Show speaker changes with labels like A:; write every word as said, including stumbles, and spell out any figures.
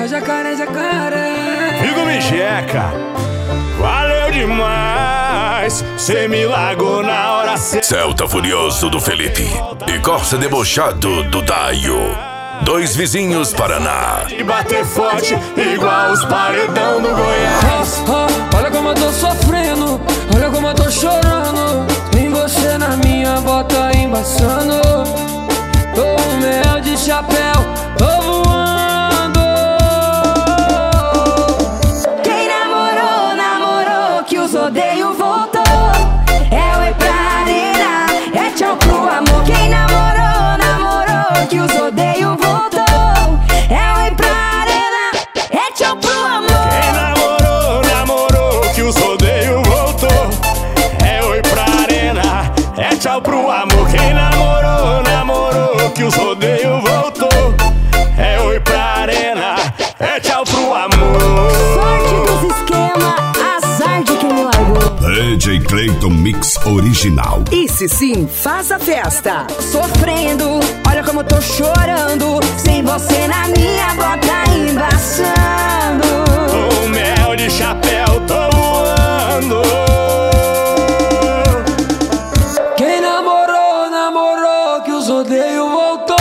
A: É jacaré, jacaré.
B: Figo me jeca, valeu demais. Cê me largou na hora certa.
C: Celta Furioso do Felipe e Corsa Debochado do Daio. Dois vizinhos Paraná.
B: E bater forte igual os paredão do Goiás.
A: Oh, oh, olha como eu tô sofrendo, olha como eu tô chorando. Em você na minha bota embaçando. Tô um mel de chapéu, tô voando.
D: Quem namorou, namorou, que os odeio voltou. É oi pra arena, é tchau pro amor. Quem namorou, namorou, que os odeio voltou. É oi pra arena, é tchau pro amor.
B: Quem namorou, namorou, que os rodeio voltou. É oi pra arena, é tchau pro amor. Quem namorou, namorou, que os rodeio voltou. É oi pra arena, é tchau pro amor.
D: Sorte dos esquema, azar de quem me largou.
E: D J Clayton Mix Original.
F: Esse sim faz a festa.
D: Sofrendo, olha como eu tô chorando. Sem você na minha bota embaçando.
B: O mel de chapéu, tô voando.
A: Quem namorou, namorou, que os odeio voltou.